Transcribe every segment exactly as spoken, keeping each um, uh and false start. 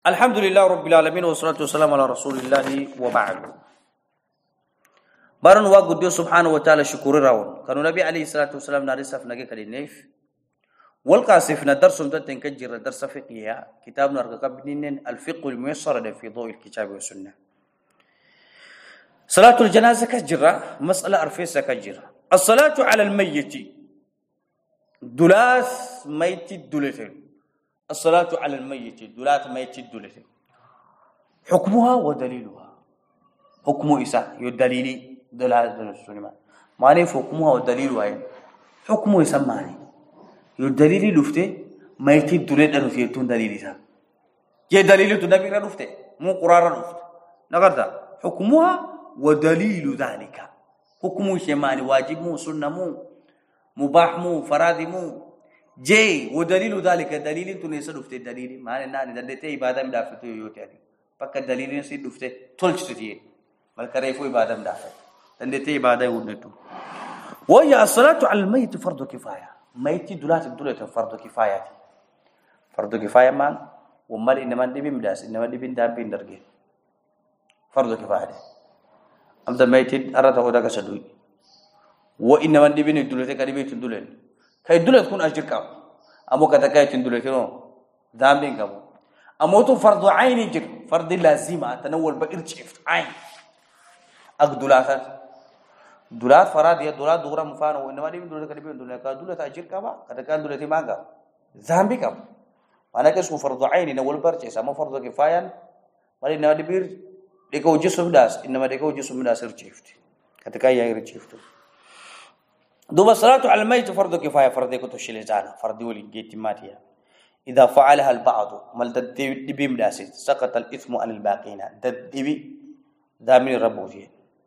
الحمد لله رب العالمين والصلاة والسلام على رسول الله وبعد. بارن واقد سبحانه وتعالى شكر راون كانوا نبي عليه الصلاة والسلام نارسف نجيك للنيف والقاسف ندرس مدة كجر درس فقهية كتاب نرجع بنين الفقه الميسر في ضوء الكتاب والسنة. صلاة الجنازة كجرة مسألة أرفيسة كجرة. الصلاة على الميت دلاث ميت دلتين. الصلاة على الميت دلات ميت دلتين. حكمها ودليلها. حكم إساء يدليل دلالة السنة. معنى حكمها ودليلها حكم إساء معنى يدليل لفته ميت دلت أنو فيتون دليل إساء. يدليل تنبي لفته مو قرار لفته. نقدر حكمها ودليل ذلك. حكم شمال واجب مو سنة مو مباح مو فراد مو جي ودليل ذلك دليل تنسى دفته دليل ما أنا ندته إبادة مدافعته يوتياني فك دليل نسي دفته تولش تجيه مالكريفو إبادة مدافع ندته إبادة يودنتو. ويا الصلاة على الميت فرض كفاية. ميت دولات دولة فرض كفاية. فرض كفاية مان ومال إنما نبي مداس إنما نبي ندام بيندرجه. فرض كفاية. أمد ميت أراد هودا كسدوي. وإنما نبي ندولة كريبي تندولة. كاي دولة تكون أجر كام. أمو كذا كاي تندولة كنو دامين كامو. أمو تو فرض عين يجر فرض لازمة تنول بإرتشيفت عين. أك دولات دولات فراد يا دولات دورة مفانو وإنما نبي دولة كريبي تندولة كا دولة أجر كاما كذا كان دولة تيمانغا دامين كام. أنا كسمو فرض عين نول بإرتشيس أمو فرض كفاية مالي نادي بير ديكو جسم داس إنما ديكو جسم داس إرتشيفت كذا كاي إرتشيفت. دوب الصلاة على الميت فرض كفاية فرض يكون تشيل زانا فرض ولي جيت ماتيا إذا فعلها البعض مال تدبي مداسيت سقط الإثم عن الباقين تدبي دامين ربوتي.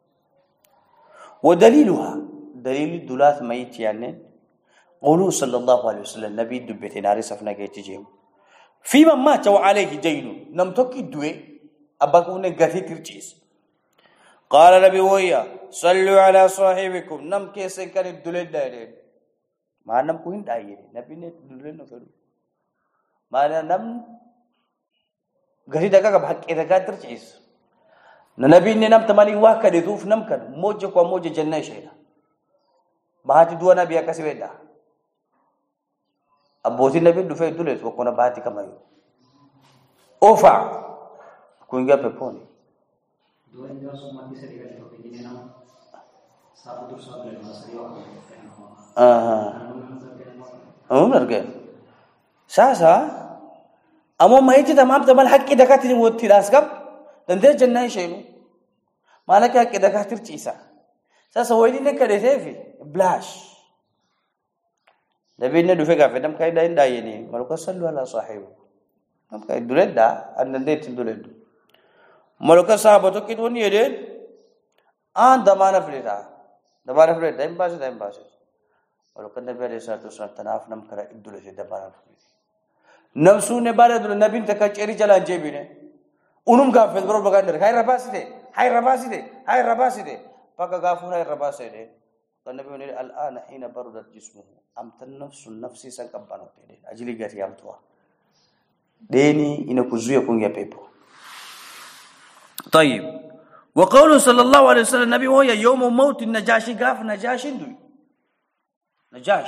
ودليلها دليل دولات ميت يعني قوله صلى الله عليه وسلم نبي دبتي ناري سفنا جيت جيم في من مات وعليه دين نم توكي دوي أبغون غثي ترجيس. قال نبي ويا صلوا على صاحبكم نم كيسن كان الدولة دايرين ما نم كوين دايرين نبي نه دولة نفرو ما نم غري دكا كبحق إذا كاتر جيس نبي نه نم تماني واقع يدوف نم كان موجة كوا موجة جنة شيء بهاتي دوا نبي أكاسي بيدا أبوتي نبي دفع دولة وكونا بهاتي كمايو أوفا كوين جا بيبوني dua hingga semua bisa dikasih kopi ini nama satu terus satu dari masa dia waktu ah ah benar kan sasa amo maiti tamam tamal haqqi dakatin wotti daskam dan dia jannah shaynu malaka haqqi dakatir cisa sasa wayni ne kade sefi blash nabi ne du fega fedam kay day ndayeni malaka sallu ala sahibi am kay duleda an ndet duledu ملوك صاحب تو كيدوني يدين آن دمانة فلتا دمانة فلتا دايم باسه دايم باسه ملوك النبي عليه الصلاة والسلام تناف نم كرا إدولة جدا دمانة فلتا نمسو نبارة دول النبي تكاج إري جلان جيبينه أنهم غافل برو بغاندر هاي رباسي ده هاي رباسي ده هاي رباسي ده فكا غافل هاي رباسي ده النبي يقول الآن حين بردت جسمه أم تنفس النفسي سكبانو ده أجلي غير يام توا ديني إنه كزوية كونجا بيبو. طيب وقوله صلى الله عليه وسلم النبي هو يوم موت النجاشي قاف نجاشي دوي نجاش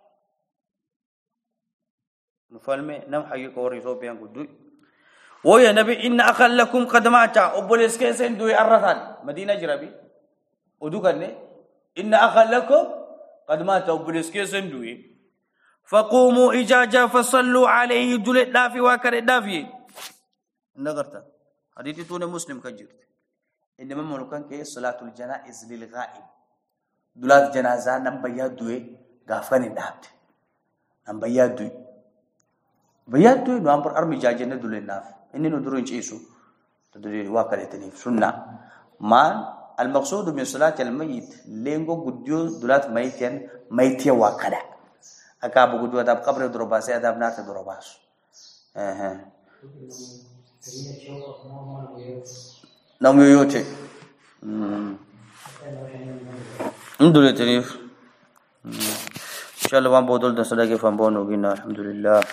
نفهمه نم حي كوري سو بيان دوي ويا نبي ان اخلكم قد مات ابوليس كيسن دوي الرثان مدينه جربي ودو كنه ان اخلكم قد مات ابوليس كيسن دوي فقوموا اجاجا فصلوا عليه دول دافي وكر دافي نغرت حديث تون مسلم كجرت انما ملكان كي صلاه الجنائز للغائب دولات جنازه نم بيا دوي غافني دابت نم بيا دوي بيا دوي نو امبر ارمي جاجن دول ناف اني نو درون يسو تدري واكلتني سنه ما المقصود من صلاه الميت لينغو غديو دولات ميتين ميتيه واكدا اكاب غديو ادب قبر دروباسي ادب نات دروباس اها نعم يوتي الحمد لله إن شاء الله وان بودل دسنا كيف وان بونو الحمد لله.